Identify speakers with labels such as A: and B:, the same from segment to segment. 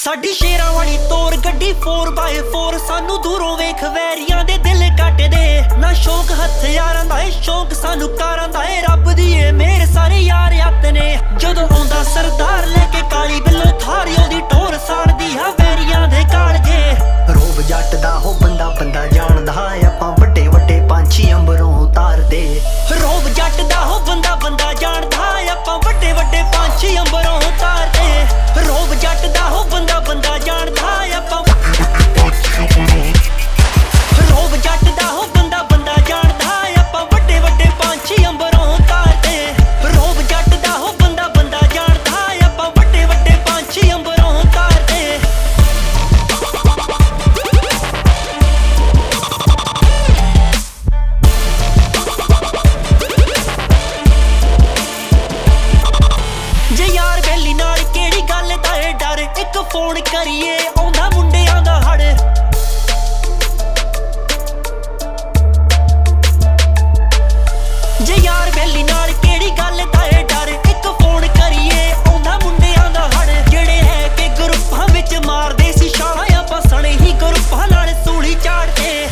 A: ਸਾਡੀ ਸ਼ੇਰਾਂ ਵਾਲੀ ਤੋਰ ਗੱਡੀ 4x4 ਸਾਨੂੰ ਦੂਰੋਂ ਵੇਖ ਵੈਰੀਆਂ ਦੇ ਦਿਲ ਕੱਟਦੇ ਨਾ ਸ਼ੌਕ ਹਥਿਆਰਾਂ ਦਾ ਏ ਸ਼ੌਕ ਸਾਨੂੰ ਕਾਰਾਂ ਦਾ ਏ ਰੱਬ ਦੀ ਏ ਮੇਰੇ ਸਾਰੇ ਯਾਰ ਯੱਤ ਨੇ ਜਦੋਂ ਆਉਂਦਾ ਸਰਦਾਰ ਲੈ ਕੇ ਕਾਲੀ ਬਿੱਲੋ ਥਾਰੀ ਉਹਦੀ ਟੋਰ ਸਾੜਦੀ ਆ ਵੈਰੀਆਂ ਦੇ ਕਾਲਜੇ
B: ਰੋਬ ਜੱਟ ਦਾ ਹੋ ਬੰਦਾ ਬੰਦਾ ਜਾਣਦਾ ਆਪਾਂ ਵੱਡੇ ਵੱਡੇ ਪੰਛੀ ਅੰਬਰੋਂ ਉਤਾਰਦੇ
A: ਰੋਬ ਜੱਟ ਦਾ ਹੋ ਬੰਦਾ ਬੰਦਾ ਜਾਣਦਾ ਆਪਾਂ ਵੱਡੇ ਵੱਡੇ ਪੰਛੀ ਅੰਬਰੋਂ ਉਤਾਰਦੇ ਰੋਬ ਜੱਟ ਦਾ ਹੋ ਬੰਦਾ ਬੰਦਾ ਜਾਣਦਾ ਆਪਾਂ ਰੋਬ ਜੱਟ ਦਾ ਹੋ ਬੰਦਾ ਬੰਦਾ ਜਾਣਦਾ ਆਪਾਂ ਵੱਡੇ ਵੱਡੇ ਪੰਛੀ ਅੰਬਰੋਂ ਉਤਾਰਦੇ ਰੋਬ ਜੱਟ ਦਾ ਹੋ ਬੰਦਾ ਬੰਦਾ ਜਾਣਦਾ ਆਪਾਂ ਵੱਡੇ ਵੱਡੇ ਪੰਛੀ ਅੰਬਰੋਂ ਉਤਾਰਦੇ ਜੇ ਯਾਰ ਬੈਲੀ ਨਾਲ ਕਿਹੜੀ ਗੱਲ ਦਾ ਏ ਡਰ ਇੱਕ ਫੋਨ ਕਰੀਏ ਆਉਂਦਾ ਮੁੰਡਿਆਂ ਦਾ ਹੜ ਜੇ ਯਾਰ ਬੈਲੀ ਨਾਲ ਕਿਹੜੀ ਗੱਲ ਦਾ ਏ ਡਰ ਇੱਕ ਫੋਨ ਕਰੀਏ ਆਉਂਦਾ ਮੁੰਡਿਆਂ ਦਾ ਹੜ ਜਿਹੜੇ ਹੈ ਕਿ ਗਰੁੱਪਾਂ ਵਿੱਚ ਮਾਰਦੇ ਸੀ ਛਾਲਾਂ ਆਪਾਂ ਸਣੇ ਹੀ ਗਰੁੱਪਾਂ ਨਾਲ ਸੂਲੀ ਝਾੜਦੇ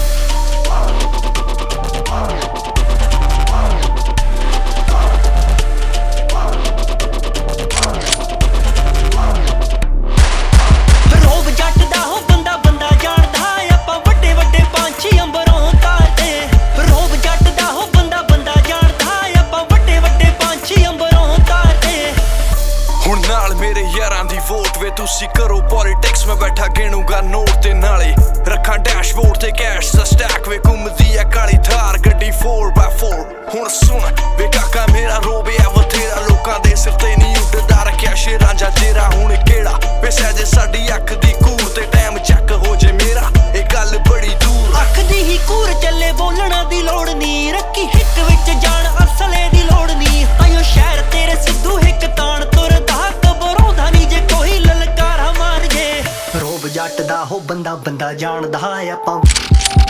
A: ਰੋਬ ਜੱਟ ਦਾ ਹੋ ਬੰਦਾ ਬੰਦਾ ਜਾਣਦਾ ਆਪਾਂ ਵੱਡੇ ਵੱਡੇ ਪੰਛੀ ਅੰਬਰੋਂ ਉਤਾਰਦੇ ਰੋਬ ਜੱਟ ਦਾ ਹੋ ਬੰਦਾ ਬੰਦਾ ਜਾਣਦਾ ਆਪਾਂ ਵੱਡੇ ਵੱਡੇ ਪੰਛੀ ਅੰਬਰੋਂ ਉਤਾਰਦੇ
C: ਹੁਣ ਨਾਲ ਮੇਰੇ ਯਾਰਾਂ ਦੀ ਵੋਟ ਵੇ ਤੁਸੀਂ ਕਰੋ ਪੋਲਿਟਿਕਸ ਮੈਂ ਬੈਠਾ ਗਿਣੂਗਾ ਨੋਟ ਤੇ ਨਾਲੇ ਰੱਖਾਂ ਡੈਸ਼ਬੋਰਡ ਤੇ ਕੈਸ਼ ਦਾ ਸਟੈਕ ਵੇ ਘੁੰਮਦੀ ਆ ਕਾਲੀ ਥਾਰ ਗੱਡੀ 4x4 ਹੁਣ ਸੁਣ ਵੇ ਕਾਕਾ ਮੇਰਾ ਰੋਬਿਆ ਬਥੇਰਾ ਲੋਕਾਂ ਦੇ ਸਿਰ ਤੇ ਨਹੀਂ ਉੱਡਦਾ ਰੱਖਿਆ ਸ਼ੇਰਾਂ ਜਾਂ ਜੇਰਾ ਹੁਣ ਕਿਹੜਾ ਵੇ ਸਹਿਜੇ ਸਾਡੀ ਅੱਖ ਦੀ ਕੂਰ ਤੇ ਟਾਈਮ ਚੱਕ ਹੋ ਜੇ ਮੇਰਾ ਇਹ ਗੱਲ ਬੜੀ ਦੂਰ
A: ਅੱਖ ਦੀ ਹੀ ਕੂਰ ਚੱਲੇ ਬੋਲਣਾ ਦੀ ਲੋੜ ਨਹੀਂ ਰੱਖੀ ਹਿੱਕ ਵਿੱਚ ਜਾਣ ਅਸਲੇ ਦੀ ਲੋੜ ਨਹੀਂ ਆਇਓ ਸ਼ਹਿਰ ਤੇਰੇ ਸਿੱਧੂ ਹਿੱਕ ਤਾਣ ਤੁਰਦਾ ਘਬਰਾਉਂਦਾ ਨਹੀਂ ਜੇ ਕੋਈ ਲਲਕਾਰਾ ਮਾਰ ਜੇ
B: ਰੋਬ ਜੱਟ ਦਾ ਹੋ ਬੰਦਾ ਬੰਦਾ ਜਾਣਦਾ ਆਪਾਂ